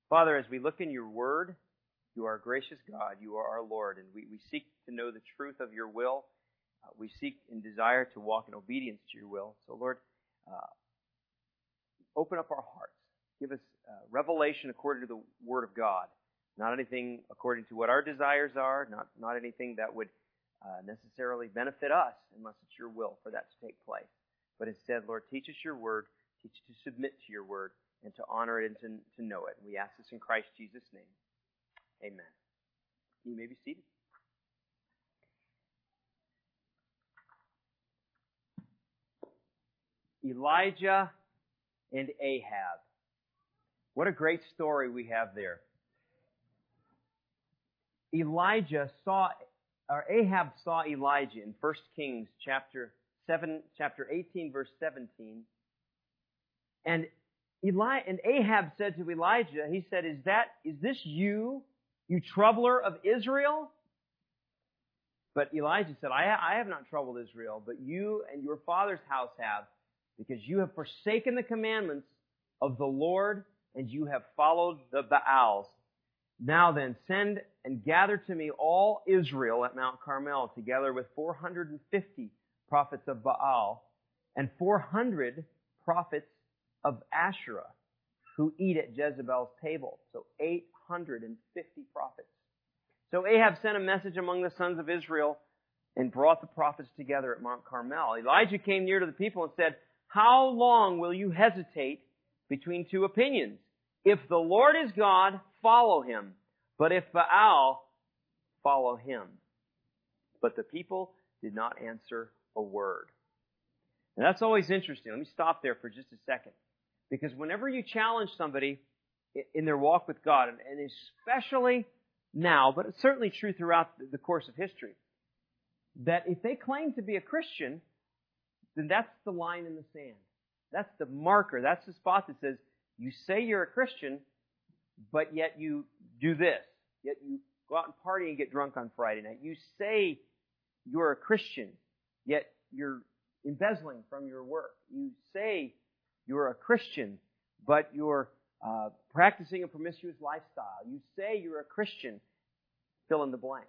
Father, as we look in your word, you are a gracious God. You are our Lord, and we seek to know the truth of your will. We seek and desire to walk in obedience to your will. So, Lord, open up our hearts. Give us revelation according to the Word of God. Not anything according to what our desires are, not anything that would necessarily benefit us, unless it's your will for that to take place. But instead, Lord, teach us your Word, teach us to submit to your Word, and to honor it and to know it. We ask this in Christ Jesus' name. Amen. You may be seated. Elijah and Ahab. What a great story we have there. Ahab saw Elijah in 1 Kings chapter 18, verse 17. And Ahab said to Elijah, he said, is this you troubler of Israel? But Elijah said, I have not troubled Israel, but you and your father's house have, because you have forsaken the commandments of the Lord, and you have followed the Baals. Now then, send and gather to me all Israel at Mount Carmel, together with 450 prophets of Baal, and 400 prophets of Asherah, who eat at Jezebel's table. So 850 prophets. So Ahab sent a message among the sons of Israel and brought the prophets together at Mount Carmel. Elijah came near to the people and said, "How long will you hesitate between two opinions? If the Lord is God, follow him. But if Baal, follow him." But the people did not answer a word. And that's always interesting. Let me stop there for just a second. Because whenever you challenge somebody in their walk with God, and especially now, but it's certainly true throughout the course of history, that if they claim to be a Christian, then that's the line in the sand. That's the marker. That's the spot that says, you say you're a Christian, but yet you do this. Yet you go out and party and get drunk on Friday night. You say you're a Christian, yet you're embezzling from your work. You say you're a Christian, but you're practicing a promiscuous lifestyle. You say you're a Christian, fill in the blank.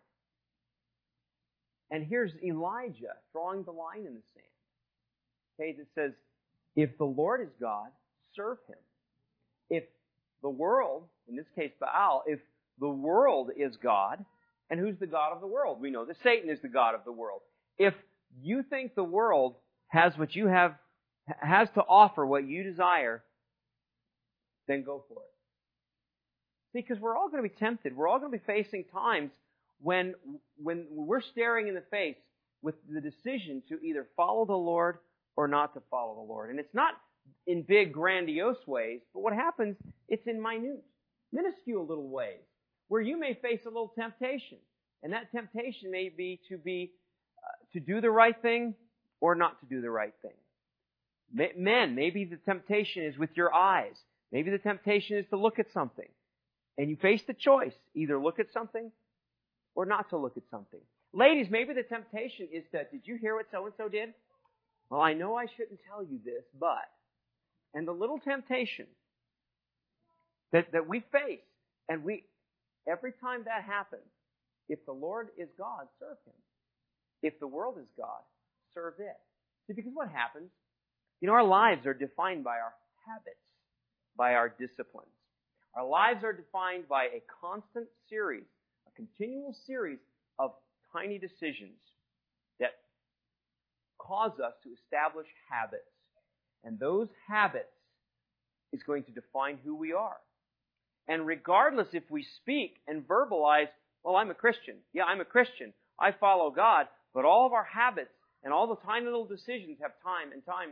And here's Elijah drawing the line in the sand. Okay, that says, if the Lord is God, serve him. If the world, in this case Baal, if the world is God, and who's the God of the world? We know that Satan is the God of the world. If you think the world has what you have, has to offer what you desire, then go for it. See, because we're all going to be tempted. We're all going to be facing times when we're staring in the face with the decision to either follow the Lord or not to follow the Lord. And it's not in big, grandiose ways, but what happens, it's in minuscule little ways, where you may face a little temptation. And that temptation may be to do the right thing or not to do the right thing. Men, maybe the temptation is with your eyes. Maybe the temptation is to look at something. And you face the choice, either look at something or not to look at something. Ladies, maybe the temptation is that, did you hear what so-and-so did? Well, I know I shouldn't tell you this, but... And the little temptation that we face, and every time that happens, if the Lord is God, serve him. If the world is God, serve it. See, because what happens? Our lives are defined by our habits, by our disciplines. Our lives are defined by a constant series, a continual series of tiny decisions that cause us to establish habits. And those habits is going to define who we are. And regardless if we speak and verbalize, well, I'm a Christian. Yeah, I'm a Christian. I follow God. But all of our habits and all the tiny little decisions have time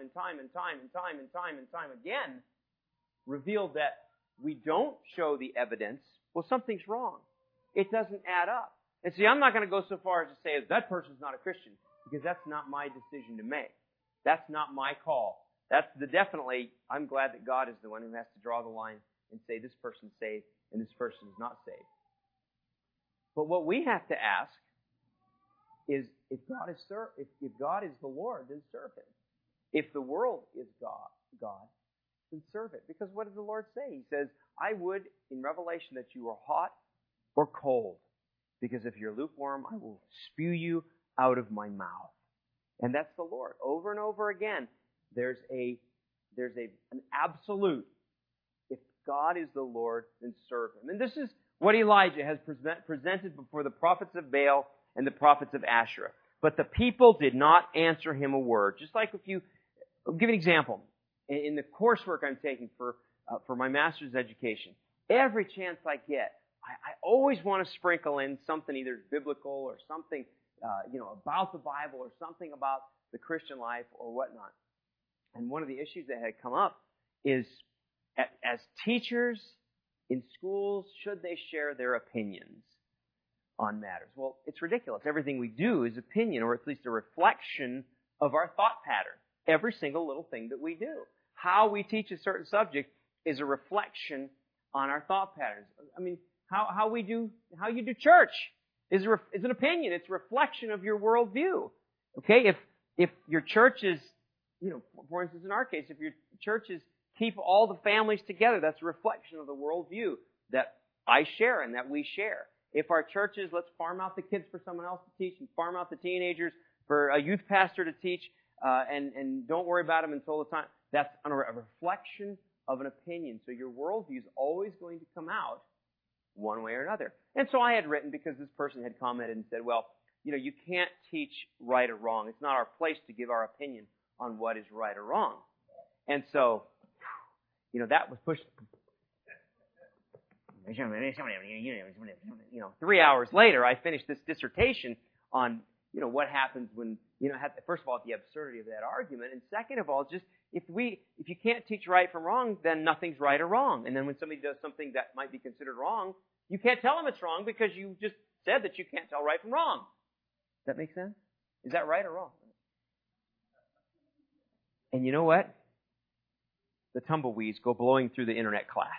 again revealed that we don't show the evidence. Well, something's wrong. It doesn't add up. And see, I'm not going to go so far as to say that person's not a Christian, because that's not my decision to make. That's not my call. Definitely, I'm glad that God is the one who has to draw the line and say this person's saved and this person is not saved. But what we have to ask is, if God is the Lord, then serve him. If the world is God, than serve it. Because what does the Lord say? He says, I would, in Revelation, that you are hot or cold. Because if you're lukewarm, I will spew you out of my mouth. And that's the Lord. Over and over again, there's an absolute. If God is the Lord, then serve Him. And this is what Elijah has presented before the prophets of Baal and the prophets of Asherah. But the people did not answer him a word. Just like I'll give you an example. In the coursework I'm taking for my master's education, every chance I get, I always want to sprinkle in something either biblical or something, about the Bible or something about the Christian life or whatnot. And one of the issues that had come up is, as teachers in schools, should they share their opinions on matters? Well, it's ridiculous. Everything we do is opinion, or at least a reflection of our thought pattern. Every single little thing that we do. How we teach a certain subject is a reflection on our thought patterns. I mean, how you do church is an opinion. It's a reflection of your worldview. Okay? If your church is, for instance, in our case, if your churches keep all the families together, that's a reflection of the worldview that I share and that we share. If our churches, let's farm out the kids for someone else to teach and farm out the teenagers for a youth pastor to teach, and don't worry about them until the time, that's a reflection of an opinion. So your worldview is always going to come out one way or another. And so I had written, because this person had commented and said, well, you can't teach right or wrong. It's not our place to give our opinion on what is right or wrong. And so, that was pushed. 3 hours later, I finished this dissertation on, what happens when, first of all, the absurdity of that argument, and second of all, just if you can't teach right from wrong, then nothing's right or wrong. And then when somebody does something that might be considered wrong, you can't tell them it's wrong because you just said that you can't tell right from wrong. Does that make sense? Is that right or wrong? And you know what? The tumbleweeds go blowing through the internet class.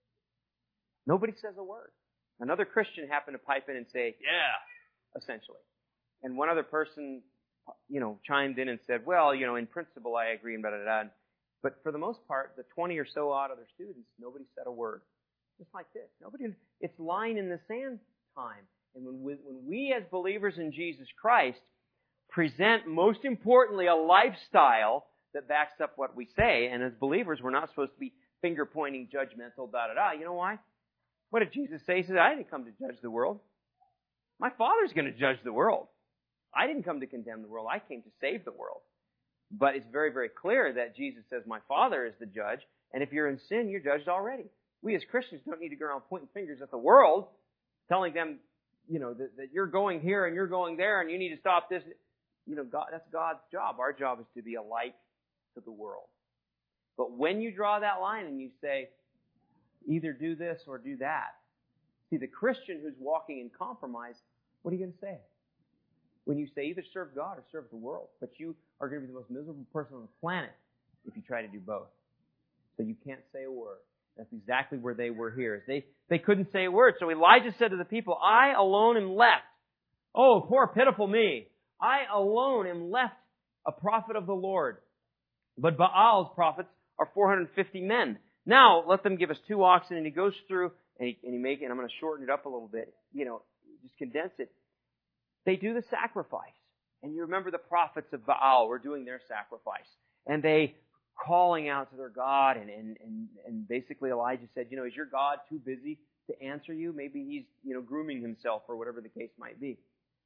Nobody says a word. Another Christian happened to pipe in and say, yeah, essentially. And one other person, chimed in and said, well, in principle I agree, and blah-blah-blah. But for the most part, the 20 or so odd other students, nobody said a word. Just like this. It's line in the sand time. And when we as believers in Jesus Christ present, most importantly, a lifestyle that backs up what we say, and as believers, we're not supposed to be finger-pointing, judgmental, da-da-da. You know why? What did Jesus say? He said, I didn't come to judge the world. My Father's going to judge the world. I didn't come to condemn the world. I came to save the world. But it's very, very clear that Jesus says, my Father is the judge, and if you're in sin, you're judged already. We as Christians don't need to go around pointing fingers at the world, telling them, that you're going here and you're going there and you need to stop this. God, that's God's job. Our job is to be a light to the world. But when you draw that line and you say, either do this or do that, see, the Christian who's walking in compromise, what are you going to say? When you say either serve God or serve the world, but you are going to be the most miserable person on the planet if you try to do both. So you can't say a word. That's exactly where they were here. They couldn't say a word. So Elijah said to the people, I alone am left. Oh, poor pitiful me. I alone am left a prophet of the Lord. But Baal's prophets are 450 men. Now, let them give us 2 oxen. And he goes through, and I'm going to shorten it up a little bit, just condense it. They do the sacrifice. And you remember the prophets of Baal were doing their sacrifice. And they calling out to their God, and basically Elijah said, is your God too busy to answer you? Maybe he's, grooming himself or whatever the case might be.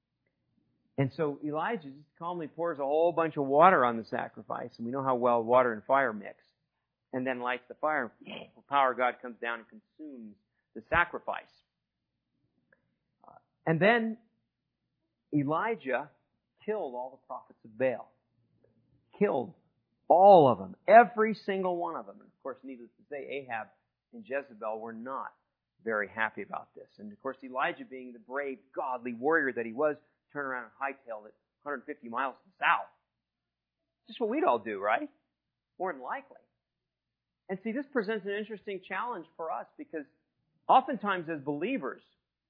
And so Elijah just calmly pours a whole bunch of water on the sacrifice, and we know how well water and fire mix, and then lights the fire. The power of God comes down and consumes the sacrifice. And then Elijah killed all the prophets of Baal. Killed all of them. Every single one of them. And of course, needless to say, Ahab and Jezebel were not very happy about this. And of course, Elijah, being the brave, godly warrior that he was, turned around and hightailed it 150 miles to the south. Just what we'd all do, right? More than likely. And see, this presents an interesting challenge for us because oftentimes as believers,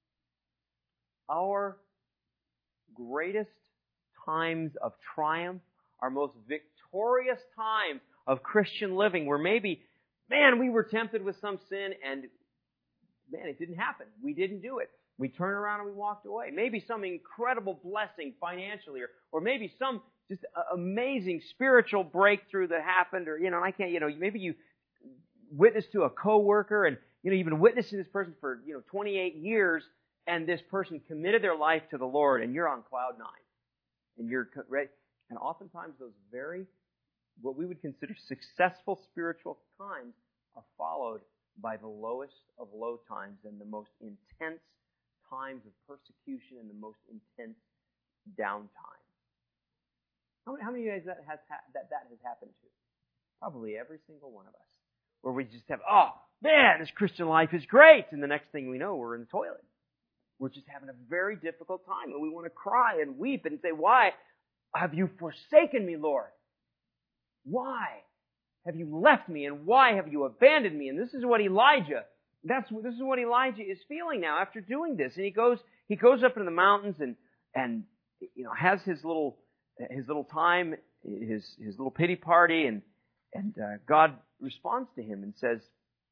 our greatest times of triumph, our most victorious times of Christian living, where maybe man, we were tempted with some sin and, man, it didn't happen. We didn't do it. We turned around and we walked away. Maybe some incredible blessing financially, or maybe some just amazing spiritual breakthrough that happened, or, maybe you witnessed to a coworker and, you've been witnessing this person for, 28 years, and this person committed their life to the Lord, and you're on cloud 9. And you're ready. And oftentimes those what we would consider successful spiritual times are followed by the lowest of low times and the most intense times of persecution and the most intense downtime. How many of you guys that has happened to? Probably every single one of us. Where we just have, oh, man, this Christian life is great. And the next thing we know, we're in the toilet. We're just having a very difficult time. And we want to cry and weep and say, why have you forsaken me, Lord? Why have you left me? And why have you abandoned me? And this is what this is what Elijah is feeling now after doing this. And he goes up into the mountains and has his little time, his little pity party, and God responds to him and says,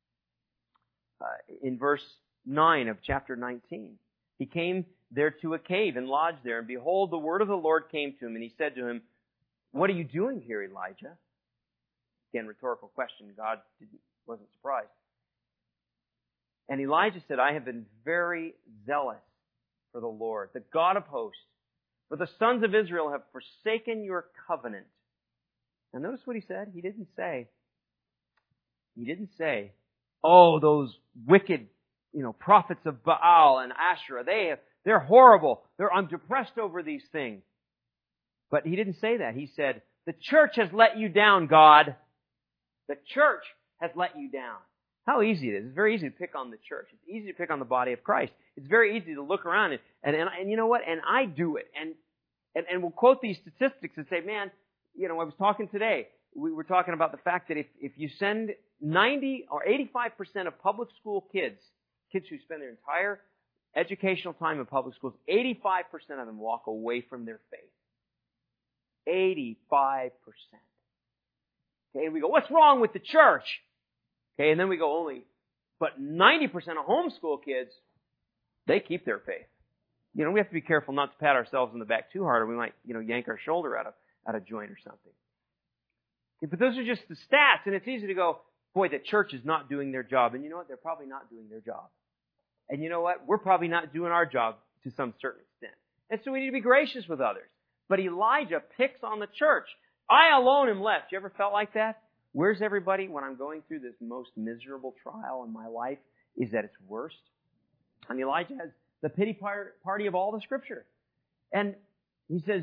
in verse 9 of chapter 19, he came there to a cave and lodged there, and behold, the word of the Lord came to him, and he said to him, what are you doing here, Elijah? Again, rhetorical question. God wasn't surprised. And Elijah said, I have been very zealous for the Lord, the God of hosts, for the sons of Israel have forsaken your covenant. And notice what he said. He didn't say, oh, those wicked, prophets of Baal and Asherah, they're horrible. I'm depressed over these things. But he didn't say that. He said, the church has let you down, God. The church has let you down. How easy it is. It's very easy to pick on the church. It's easy to pick on the body of Christ. It's very easy to look around and you know what? And I do it. And we'll quote these statistics and say, man, I was talking today. We were talking about the fact that if you send 90 or 85% of public school kids who spend their entire educational time in public schools, 85% of them walk away from their faith. 85%. Okay, and we go, what's wrong with the church? Okay, and then we go but 90% of homeschool kids, they keep their faith. We have to be careful not to pat ourselves on the back too hard, or we might, yank our shoulder out of joint or something. Okay, but those are just the stats, and it's easy to go, boy, the church is not doing their job. And you know what? They're probably not doing their job. And you know what? We're probably not doing our job to some certain extent. And so we need to be gracious with others. But Elijah picks on the church. I alone am left. You ever felt like that? Where's everybody when I'm going through this most miserable trial in my life? Is at its worst. And Elijah has the pity party of all the Scripture. And he says,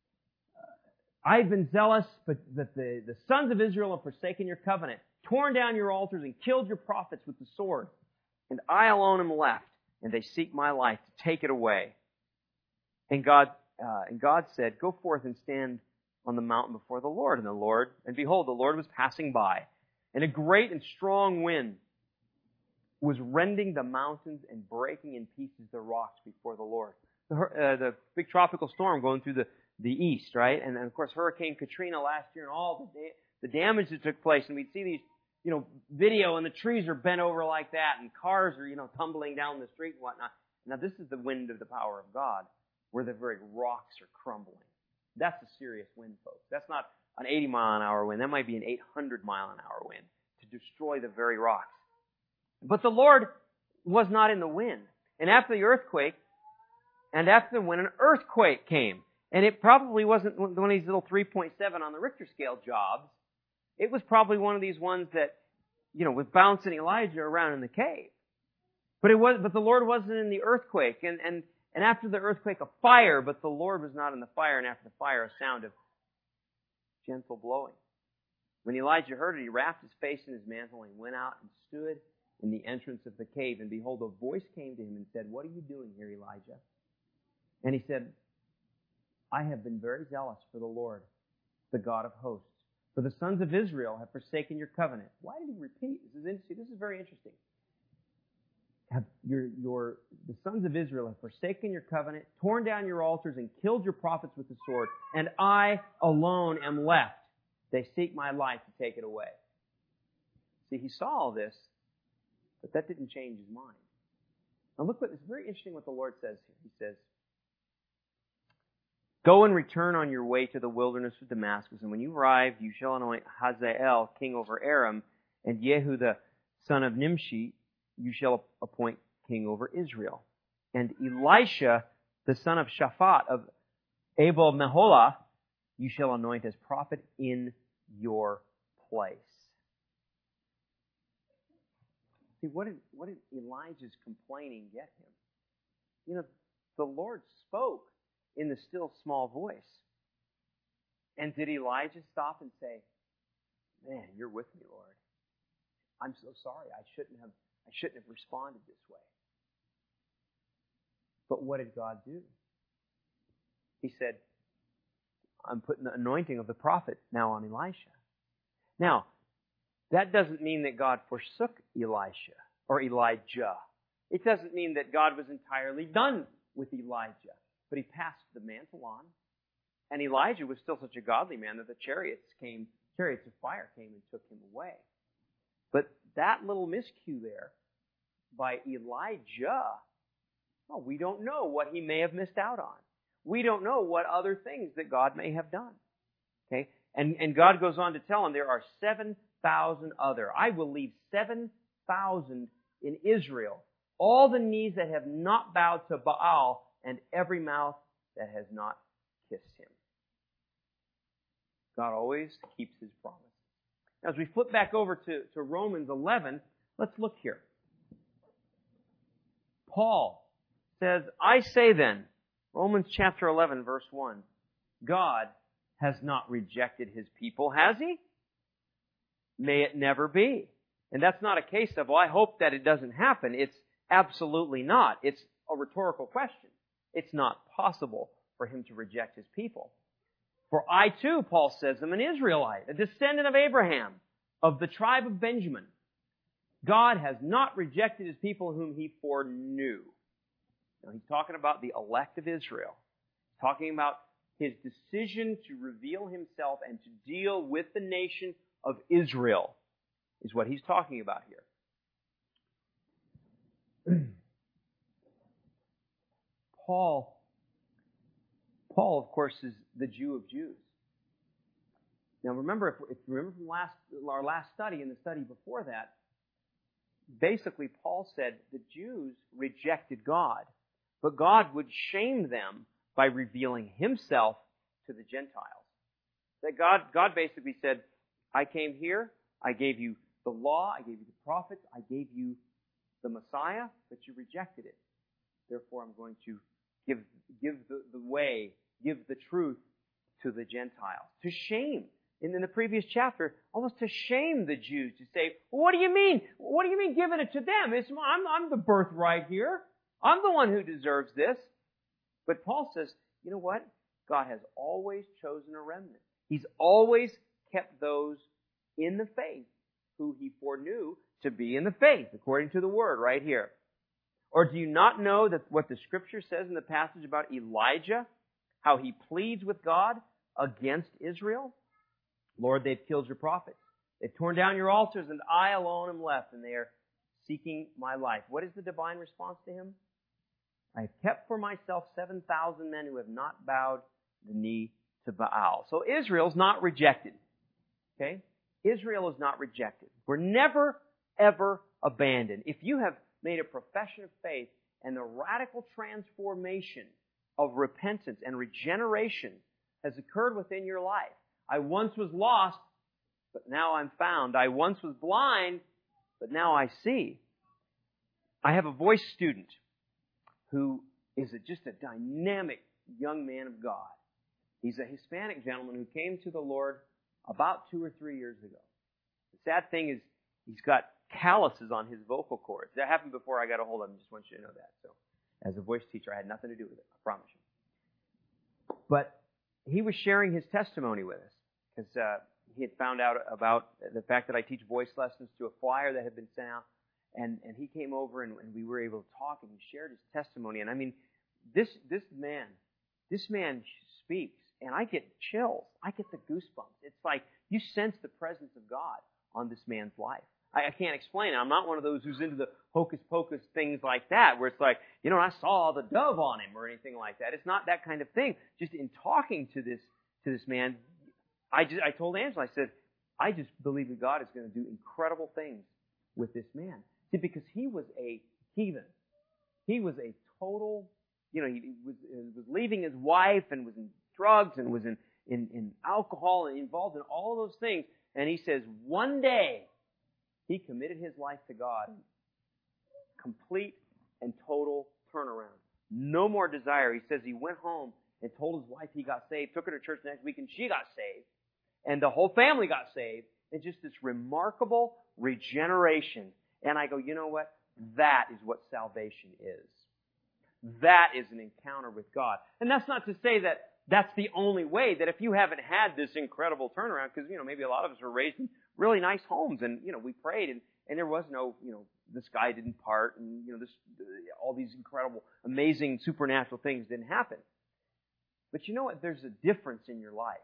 I've been zealous, but that the sons of Israel have forsaken your covenant, torn down your altars, and killed your prophets with the sword. And I alone am left, and they seek my life to take it away. And God said, go forth and stand on the mountain before the Lord. And behold, the Lord was passing by, and a great and strong wind was rending the mountains and breaking in pieces the rocks before the Lord. The big tropical storm going through the east, right? And then, of course, Hurricane Katrina last year and all the damage that took place. And we'd see these, video, and the trees are bent over like that, and cars are, tumbling down the street and whatnot. Now, this is the wind of the power of God, where the very rocks are crumbling. That's a serious wind, folks. That's not an 80-mile-an-hour wind. That might be an 800-mile-an-hour wind to destroy the very rocks. But the Lord was not in the wind. And after the earthquake, and after the wind, an earthquake came. And it probably wasn't one of these little 3.7 on the Richter scale jobs. It was probably one of these ones that, was bouncing Elijah around in the cave. But the Lord wasn't in the earthquake. And after the earthquake, a fire, but the Lord was not in the fire. And after the fire, a sound of gentle blowing. When Elijah heard it, he wrapped his face in his mantle and went out and stood in the entrance of the cave. And behold, a voice came to him and said, what are you doing here, Elijah? And he said, I have been very zealous for the Lord, the God of hosts. For the sons of Israel have forsaken your covenant. Why did he repeat? This is very interesting. The sons of Israel have forsaken your covenant, torn down your altars, and killed your prophets with the sword. And I alone am left. They seek my life to take it away. See, he saw all this, but that didn't change his mind. Now look it's very interesting what the Lord says here. He says, "Go and return on your way to the wilderness of Damascus, and when you arrive, you shall anoint Hazael king over Aram, and Jehu the son of Nimshi you shall appoint king over Israel. And Elisha the son of Shaphat of Abel Meholah you shall anoint as prophet in your place." See, what did Elijah's complaining get him? You know, the Lord spoke in the still small voice. And did Elijah stop and say, "Man, you're with me, Lord. I'm so sorry. I shouldn't have responded this way." But what did God do? He said, "I'm putting the anointing of the prophet now on Elisha." Now, that doesn't mean that God forsook Elisha or Elijah. It doesn't mean that God was entirely done with Elijah. But he passed the mantle on. And Elijah was still such a godly man that the chariots of fire came and took him away. But that little miscue there by Elijah, well, we don't know what he may have missed out on. We don't know what other things that God may have done. Okay? And God goes on to tell him there are 7,000 other. I will leave 7,000 in Israel. All the knees that have not bowed to Baal and every mouth that has not kissed him. God always keeps his promise. Now, as we flip back over to Romans 11, let's look here. Paul says, "I say then," Romans chapter 11, verse 1, "God has not rejected his people, has he? May it never be." And that's not a case of, well, I hope that it doesn't happen. It's absolutely not. It's a rhetorical question. It's not possible for him to reject his people. "For I too," Paul says, "am an Israelite, a descendant of Abraham, of the tribe of Benjamin. God has not rejected his people whom he foreknew." Now he's talking about the elect of Israel. He's talking about his decision to reveal himself and to deal with the nation of Israel is what he's talking about here. Paul, of course, is the Jew of Jews. Now remember, if you remember from our last study and the study before that, basically Paul said the Jews rejected God, but God would shame them by revealing himself to the Gentiles. That God basically said, "I came here, I gave you the law, I gave you the prophets, I gave you the Messiah, but you rejected it. Therefore, I'm going to give the truth to the Gentiles." To shame. And in the previous chapter, almost to shame the Jews, to say, well, what do you mean? What do you mean giving it to them? I'm the birthright here. I'm the one who deserves this. But Paul says, you know what? God has always chosen a remnant. He's always kept those in the faith who he foreknew to be in the faith, according to the word right here. "Or do you not know that what the Scripture says in the passage about Elijah, how he pleads with God against Israel? 'Lord, they've killed your prophets. They've torn down your altars, and I alone am left, and they are seeking my life.' What is the divine response to him? 'I have kept for myself 7,000 men who have not bowed the knee to Baal.'" So Israel's not rejected. Okay? Israel is not rejected. We're never, ever abandoned. If you have made a profession of faith and the radical transformation of repentance and regeneration has occurred within your life. I once was lost, but now I'm found. I once was blind, but now I see. I have a voice student who is just a dynamic young man of God. He's a Hispanic gentleman who came to the Lord about 2 or 3 years ago. The sad thing is he's got calluses on his vocal cords. That happened before I got a hold of him. Just want you to know that. So, as a voice teacher, I had nothing to do with it. I promise you. But he was sharing his testimony with us because he had found out about the fact that I teach voice lessons to a flyer that had been sent out, and he came over and we were able to talk, and he shared his testimony. And I mean, this man speaks, and I get chills. I get the goosebumps. It's like you sense the presence of God on this man's life. I can't explain it. I'm not one of those who's into the hocus pocus things like that, where it's like, I saw the dove on him or anything like that. It's not that kind of thing. Just in talking to this man, I told Angela, I said, I just believe that God is going to do incredible things with this man. See, because he was a heathen. He was a total, he was leaving his wife and was in drugs and was in alcohol and involved in all of those things. And he says, one day, he committed his life to God. Complete and total turnaround. No more desire. He says he went home and told his wife he got saved, took her to church next week, and she got saved. And the whole family got saved. And just this remarkable regeneration. And I go, you know what? That is what salvation is. That is an encounter with God. And that's not to say that that's the only way, that if you haven't had this incredible turnaround, because, maybe a lot of us were raised in really nice homes, and, we prayed, and there was no, the sky didn't part, and, all these incredible, amazing, supernatural things didn't happen. But you know what? There's a difference in your life.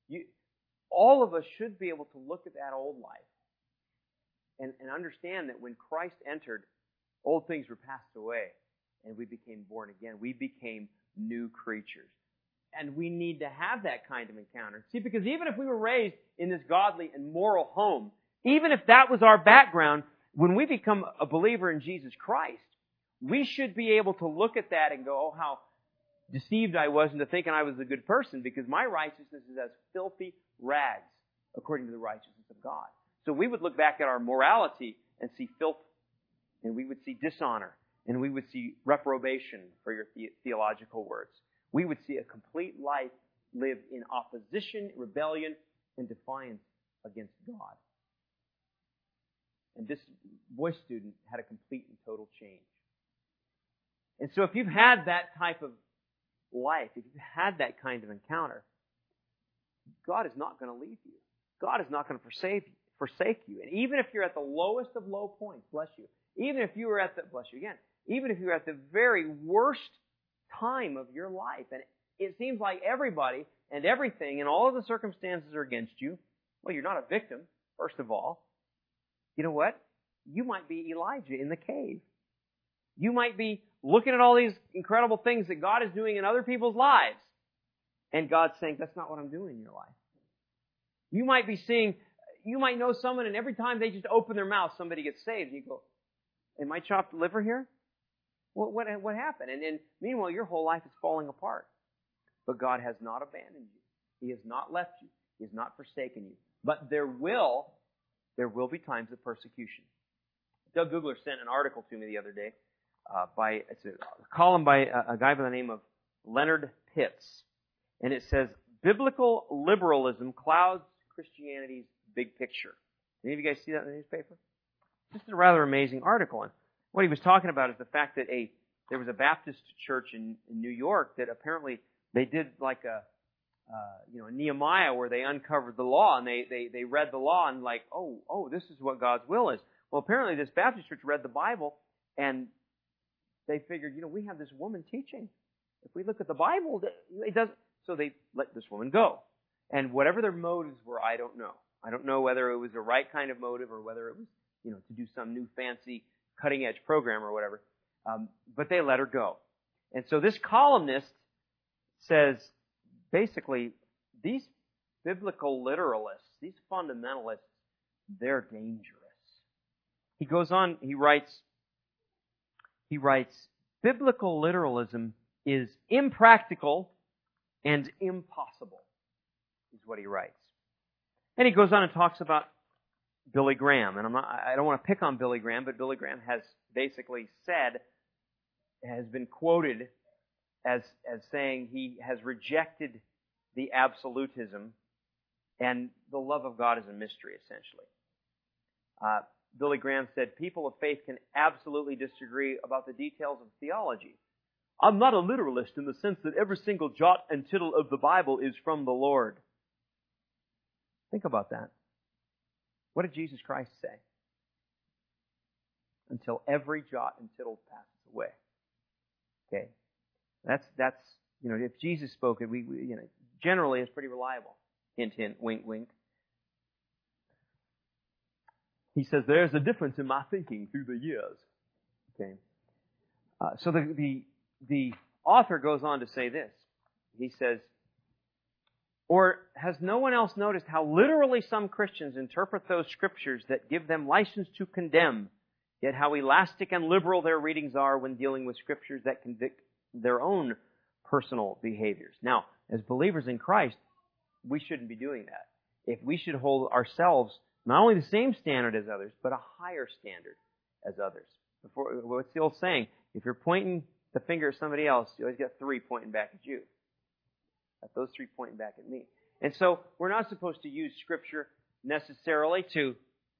All of us should be able to look at that old life and understand that when Christ entered, old things were passed away, and we became born again. We became new creatures. And we need to have that kind of encounter. See, because even if we were raised in this godly and moral home, even if that was our background, when we become a believer in Jesus Christ, we should be able to look at that and go, oh, how deceived I was into thinking I was a good person, because my righteousness is as filthy rags according to the righteousness of God. So we would look back at our morality and see filth, and we would see dishonor, and we would see reprobation, for your theological words. We would see a complete life lived in opposition, rebellion, and defiance against God. And this boy student had a complete and total change. And so if you've had that type of life, if you've had that kind of encounter, God is not going to leave you. God is not going to forsake you. And even if you're at the lowest of low points, bless you, even if you were at the, bless you again, even if you're at the very worst time of your life, and it seems like everybody and everything and all of the circumstances are against you, well, you're not a victim, first of all. You know what? You might be Elijah in the cave. You might be looking at all these incredible things that God is doing in other people's lives, and God's saying, that's not what I'm doing in your life. You might be seeing, you might know someone, and every time they just open their mouth, somebody gets saved. You go, am I chopped liver here? What happened? And meanwhile, your whole life is falling apart. But God has not abandoned you. He has not left you. He has not forsaken you. But there will be times of persecution. Doug Googler sent an article to me the other day it's a column by a guy by the name of Leonard Pitts. And it says, Biblical Liberalism Clouds Christianity's Big Picture. Any of you guys see that in the newspaper? Just a rather amazing article. And what he was talking about is the fact that there was a Baptist church in New York that apparently they did like a Nehemiah, where they uncovered the law, and they read the law and like, oh, this is what God's will is. Well, apparently this Baptist church read the Bible, and they figured, we have this woman teaching. If we look at the Bible, it doesn't. So they let this woman go. And whatever their motives were, I don't know. I don't know whether it was the right kind of motive or whether it was, to do some new fancy cutting edge program or whatever. But they let her go. And so this columnist says, basically, these biblical literalists, these fundamentalists, they're dangerous. He goes on, he writes, biblical literalism is impractical and impossible, is what he writes. And he goes on and talks about Billy Graham. And I don't want to pick on Billy Graham, but Billy Graham has basically has been quoted as saying he has rejected the absolutism, and the love of God is a mystery, essentially. Billy Graham said, people of faith can absolutely disagree about the details of theology. I'm not a literalist in the sense that every single jot and tittle of the Bible is from the Lord. Think about that. What did Jesus Christ say? Until every jot and tittle passes away. Okay. That's if Jesus spoke it, we generally it's pretty reliable. Hint, hint, wink, wink. He says, there's a difference in my thinking through the years. Okay. So the author goes on to say this. He says, or has no one else noticed how literally some Christians interpret those scriptures that give them license to condemn, yet how elastic and liberal their readings are when dealing with scriptures that convict their own personal behaviors? Now, as believers in Christ, we shouldn't be doing that. If we should hold ourselves not only the same standard as others, but a higher standard as others. What's the old saying? If you're pointing the finger at somebody else, you always got three pointing back at you. Those three pointing back at me. And so we're not supposed to use Scripture necessarily to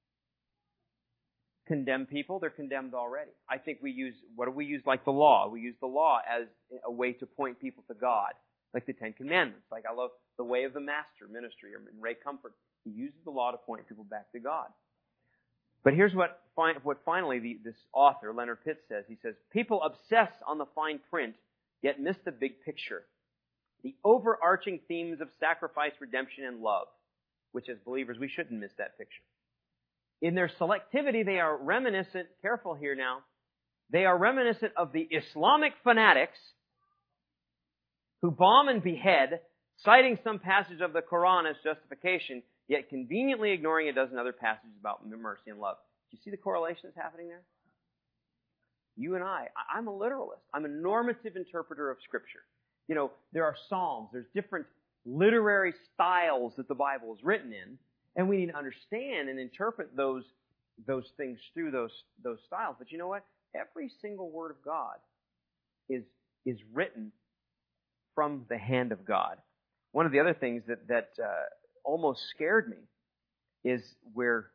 condemn people. They're condemned already. I think we use like the law? We use the law as a way to point people to God, like the Ten Commandments. Like I love the Way of the Master ministry, or Ray Comfort. He uses the law to point people back to God. But here's what finally this author, Leonard Pitts, says. He says, people obsess on the fine print, yet miss the big picture. The overarching themes of sacrifice, redemption, and love, which as believers we shouldn't miss that picture. In their selectivity, they are reminiscent, careful here now, they are reminiscent of the Islamic fanatics who bomb and behead, citing some passage of the Quran as justification, yet conveniently ignoring a dozen other passages about mercy and love. Do you see the correlation that's happening there? You and I'm a literalist. I'm a normative interpreter of Scripture. You know, there are psalms, there's different literary styles that the Bible is written in, and we need to understand and interpret those things through those styles. But you know what? Every single word of God is written from the hand of God. One of the other things that almost scared me is where,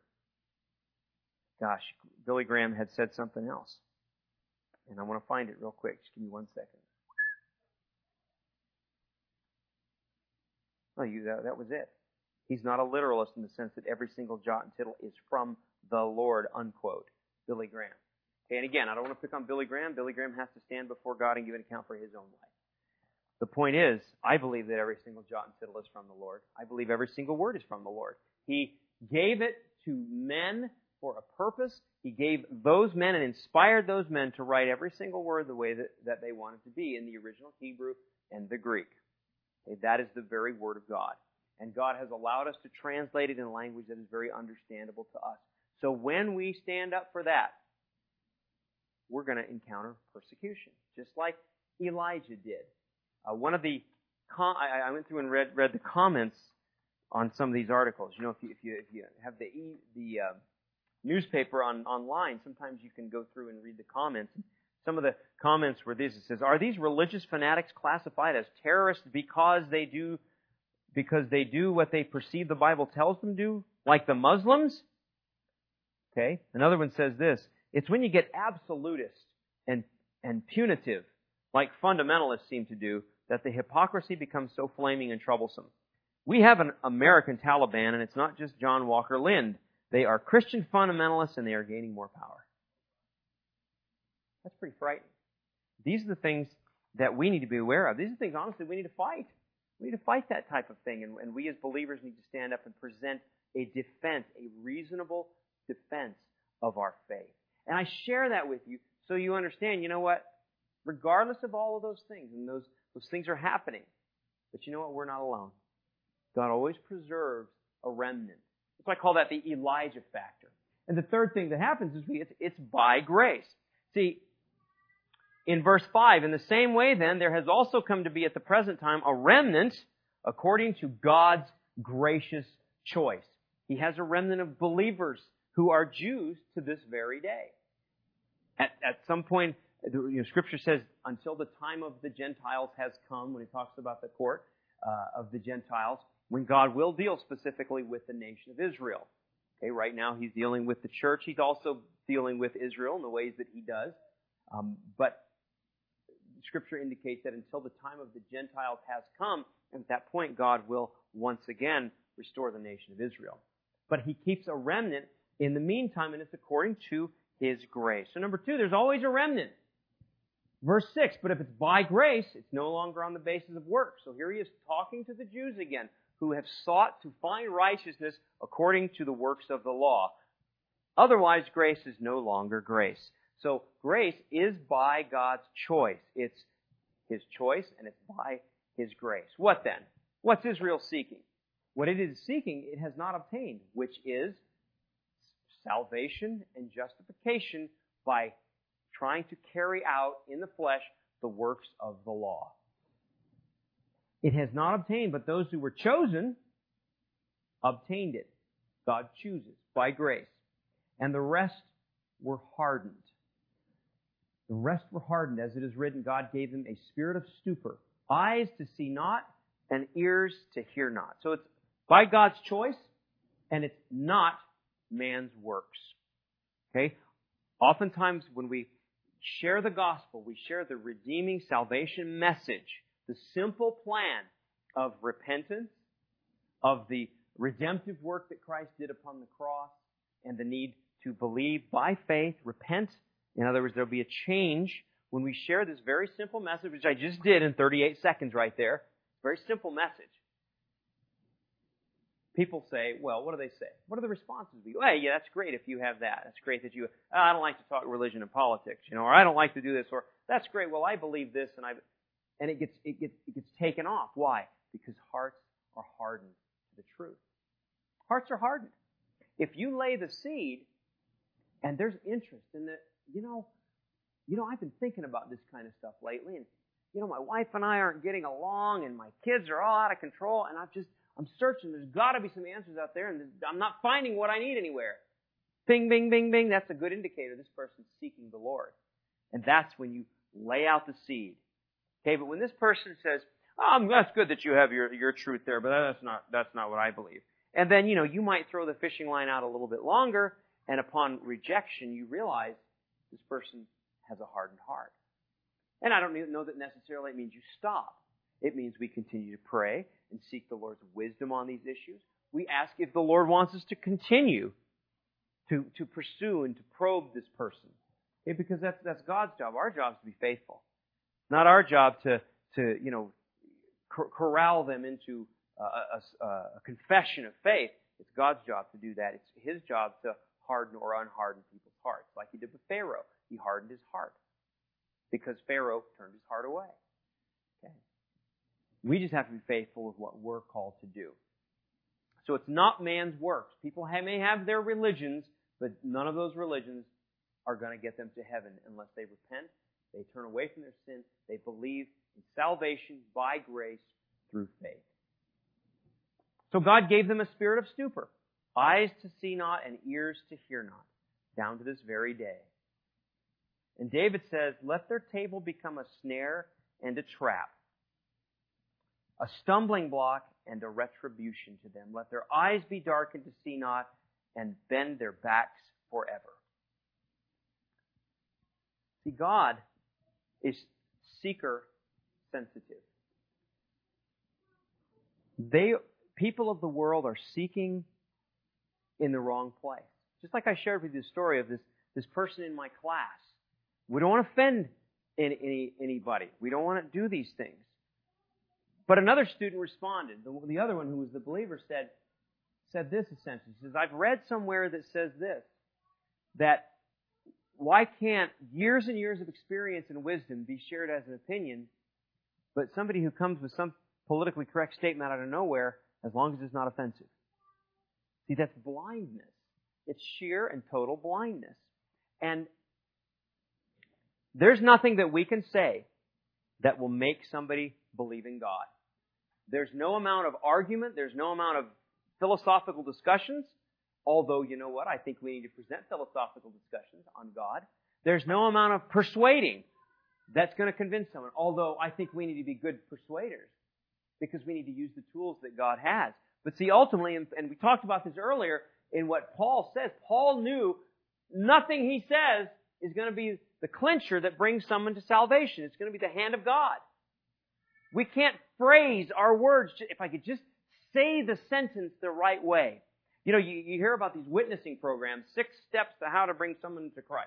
Billy Graham had said something else. And I want to find it real quick. Just give me 1 second. Oh, that was it. He's not a literalist in the sense that every single jot and tittle is from the Lord, unquote. Billy Graham. Okay, and again, I don't want to pick on Billy Graham. Billy Graham has to stand before God and give an account for his own life. The point is, I believe that every single jot and tittle is from the Lord. I believe every single word is from the Lord. He gave it to men for a purpose. He gave those men and inspired those men to write every single word the way that they wanted to be in the original Hebrew and the Greek. Okay, that is the very Word of God. And God has allowed us to translate it in a language that is very understandable to us. So when we stand up for that, we're going to encounter persecution, just like Elijah did. I went through and read the comments on some of these articles. You know, if you have the newspaper online, sometimes you can go through and read the comments. Some of the comments were these. It says, "Are these religious fanatics classified as terrorists because they do what they perceive the Bible tells them to do, like the Muslims?" Okay. Another one says this: "It's when you get absolutist and punitive, like fundamentalists seem to do, that the hypocrisy becomes so flaming and troublesome. We have an American Taliban, and it's not just John Walker Lind. They are Christian fundamentalists, and they are gaining more power." That's pretty frightening. These are the things that we need to be aware of. These are the things, honestly, we need to fight. We need to fight that type of thing, and we as believers need to stand up and present a defense, a reasonable defense of our faith. And I share that with you so you understand, you know what? Regardless of all of those things, and those things are happening, but you know what? We're not alone. God always preserves a remnant. That's why I call that the Elijah factor. And the third thing that happens is it's by grace. See, in verse 5, in the same way then, there has also come to be at the present time a remnant according to God's gracious choice. He has a remnant of believers who are Jews to this very day. At some point, Scripture says, until the time of the Gentiles has come, when it talks about the court of the Gentiles, when God will deal specifically with the nation of Israel. Okay, right now He's dealing with the church. He's also dealing with Israel in the ways that He does. But Scripture indicates that until the time of the Gentiles has come, and at that point God will once again restore the nation of Israel. But He keeps a remnant in the meantime, and it's according to His grace. So number 2, there's always a remnant. Verse 6, but if it's by grace, it's no longer on the basis of works. So here He is talking to the Jews again, who have sought to find righteousness according to the works of the law. Otherwise, grace is no longer grace. So grace is by God's choice. It's His choice, and it's by His grace. What then? What's Israel seeking? What it is seeking, it has not obtained, which is salvation and justification by trying to carry out in the flesh the works of the law. It has not obtained, but those who were chosen obtained it. God chooses by grace. And the rest were hardened. The rest were hardened. As it is written, God gave them a spirit of stupor, eyes to see not, and ears to hear not. So it's by God's choice, and it's not man's works. Okay? Oftentimes when we share the gospel, we share the redeeming salvation message, the simple plan of repentance, of the redemptive work that Christ did upon the cross, and the need to believe by faith, repent. In other words, there'll be a change when we share this very simple message, which I just did in 38 seconds right there. Very simple message. People say, well, what do they say? What are the responses? Hey, yeah, that's great if you have that. That's great that you, I don't like to talk religion and politics, or I don't like to do this, or that's great, well, I believe this, and it gets taken off. Why? Because hearts are hardened to the truth. Hearts are hardened. If you lay the seed, and there's interest in that, I've been thinking about this kind of stuff lately, and, my wife and I aren't getting along, and my kids are all out of control, and I'm searching. There's got to be some answers out there, and I'm not finding what I need anywhere. Bing, bing, bing, bing. That's a good indicator this person's seeking the Lord. And that's when you lay out the seed. Okay, but when this person says, that's good that you have your truth there, but that's not what I believe. And then, you might throw the fishing line out a little bit longer, and upon rejection, you realize this person has a hardened heart. And I don't know that necessarily it means you stop. It means we continue to pray and seek the Lord's wisdom on these issues. We ask if the Lord wants us to continue to pursue and to probe this person. Okay, because that's God's job. Our job is to be faithful. It's not our job to corral them into a confession of faith. It's God's job to do that. It's His job to harden or unharden people's hearts, like He did with Pharaoh. He hardened his heart because Pharaoh turned his heart away. Okay. We just have to be faithful with what we're called to do. So it's not man's works. People may have their religions, but none of those religions are going to get them to heaven unless they repent, they turn away from their sin, they believe in salvation by grace through faith. So God gave them a spirit of stupor, eyes to see not and ears to hear not, down to this very day. And David says, let their table become a snare and a trap, a stumbling block and a retribution to them. Let their eyes be darkened to see not and bend their backs forever. See, God is seeker sensitive. People of the world are seeking in the wrong place. Just like I shared with you the story of this person in my class. We don't want to offend anybody. We don't want to do these things. But another student responded. The other one, who was the believer, said this essentially. He says, I've read somewhere that says this, that why can't years and years of experience and wisdom be shared as an opinion, but somebody who comes with some politically correct statement out of nowhere, as long as it's not offensive? See, that's blindness. It's sheer and total blindness. And there's nothing that we can say that will make somebody believe in God. There's no amount of argument. There's no amount of philosophical discussions. Although, you know what? I think we need to present philosophical discussions on God. There's no amount of persuading that's going to convince someone. Although I think we need to be good persuaders because we need to use the tools that God has. But see, ultimately, and we talked about this earlier, in what Paul says, Paul knew nothing he says is going to be the clincher that brings someone to salvation. It's going to be the hand of God. We can't phrase our words. If I could just say the sentence the right way. You hear about these witnessing programs, 6 steps to how to bring someone to Christ.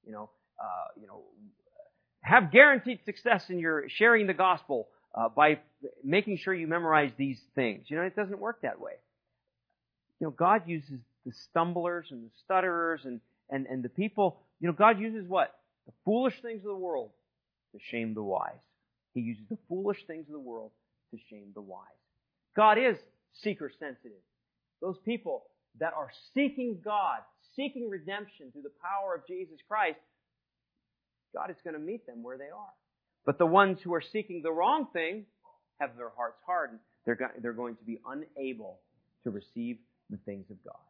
Have guaranteed success in your sharing the gospel by making sure you memorize these things. It doesn't work that way. God uses the stumblers and the stutterers and the people. God uses what? The foolish things of the world to shame the wise. He uses the foolish things of the world to shame the wise. God is seeker sensitive. Those people that are seeking God, seeking redemption through the power of Jesus Christ, God is going to meet them where they are. But the ones who are seeking the wrong thing have their hearts hardened. They're going to be unable to receive the things of God.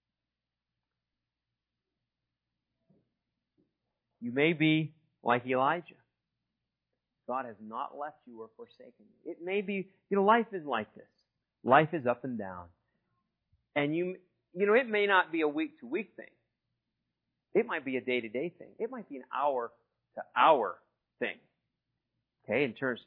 You may be like Elijah. God has not left you or forsaken you. It may be, life is like this. Life is up and down. And it may not be a week-to-week thing. It might be a day-to-day thing. It might be an hour-to-hour thing. Okay, in terms,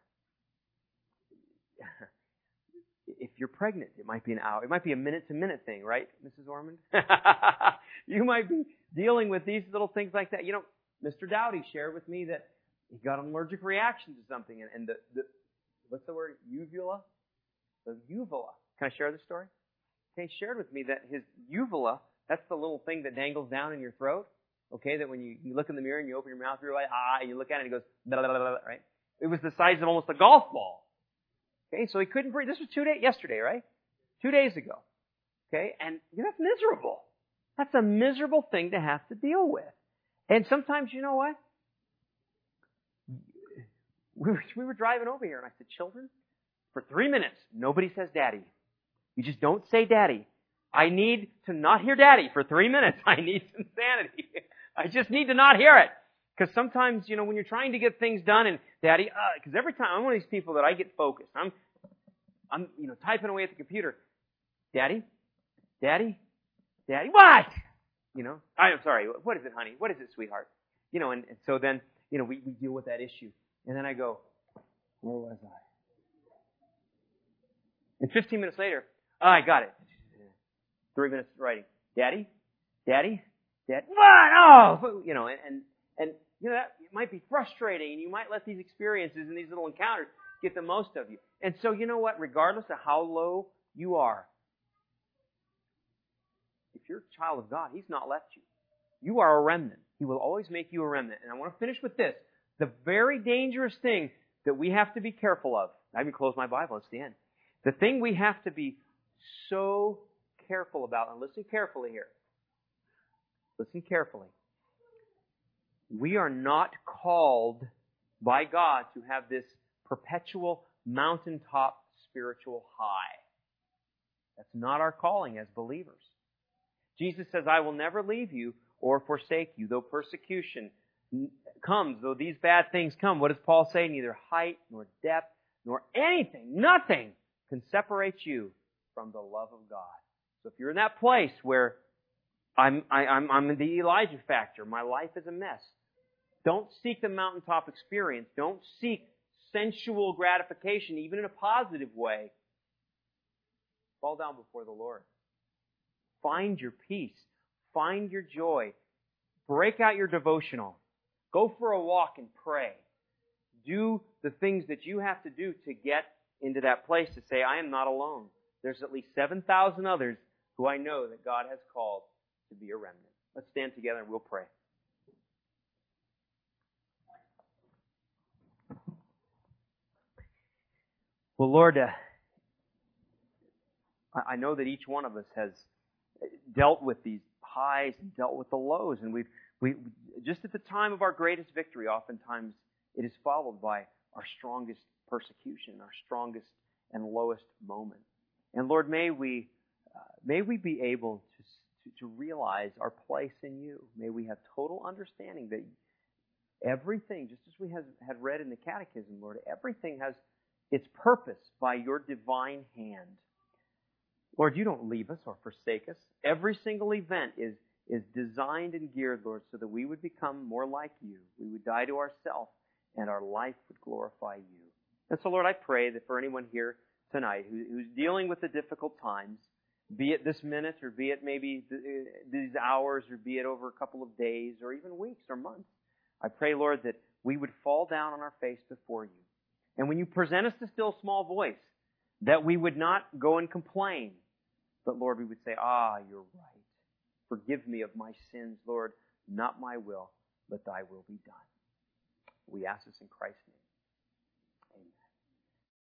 if you're pregnant, it might be an hour. It might be a minute-to-minute thing, right, Mrs. Ormond? You might be dealing with these little things like that. Mr. Dowdy shared with me that he got an allergic reaction to something, and the what's the word? Uvula? The uvula. Can I share the story? Okay, he shared with me that his uvula, that's the little thing that dangles down in your throat. Okay, that when you look in the mirror and you open your mouth, you're like, and you look at it and it goes, blah, blah, blah, blah, right? It was the size of almost a golf ball. Okay, so he couldn't breathe. This was yesterday, right? 2 days ago. Okay, and that's miserable. That's a miserable thing to have to deal with. And sometimes, you know what? We were driving over here and I said, children, for 3 minutes, nobody says daddy. You just don't say daddy. I need to not hear daddy for 3 minutes. I need some sanity. I just need to not hear it. Because sometimes, when you're trying to get things done and daddy, because every time I'm one of these people that I get focused. I'm typing away at the computer. Daddy? What? I'm sorry. What is it, honey? What is it, sweetheart? And so then, we deal with that issue. And then I go, where was I? And 15 minutes later, I got it. 3 minutes writing. Daddy? What? Oh! That it might be frustrating, and you might let these experiences and these little encounters get the most of you. And so, you know what? Regardless of how low you are, if you're a child of God, He's not left you. You are a remnant. He will always make you a remnant. And I want to finish with this. The very dangerous thing that we have to be careful of. I even close my Bible. It's the end. The thing we have to be so careful about, and listen carefully here. Listen carefully. We are not called by God to have this perpetual mountaintop spiritual high. That's not our calling as believers. Jesus says, I will never leave you or forsake you, though persecution comes, though these bad things come. What does Paul say? Neither height, nor depth, nor anything, nothing can separate you from the love of God. So if you're in that place where I'm in the Elijah factor, my life is a mess, don't seek the mountaintop experience. Don't seek sensual gratification, even in a positive way. Fall down before the Lord. Find your peace. Find your joy. Break out your devotional. Go for a walk and pray. Do the things that you have to do to get into that place to say, I am not alone. There's at least 7,000 others who I know that God has called to be a remnant. Let's stand together and we'll pray. Well, Lord, I know that each one of us has dealt with these highs and dealt with the lows, and we just at the time of our greatest victory, oftentimes it is followed by our strongest persecution, our strongest and lowest moment. And Lord, may we be able to realize our place in You. May we have total understanding that everything, just as we had read in the Catechism, Lord, everything has its purpose by Your divine hand. Lord, You don't leave us or forsake us. Every single event is designed and geared, Lord, so that we would become more like You. We would die to ourselves, and our life would glorify You. And so, Lord, I pray that for anyone here tonight who's dealing with the difficult times, be it this minute, or be it maybe these hours, or be it over a couple of days, or even weeks or months, I pray, Lord, that we would fall down on our face before You. And when You present us the still small voice, that we would not go and complain, But Lord, we would say, you're right. Forgive me of my sins, Lord. Not my will, but thy will be done. We ask this in Christ's name.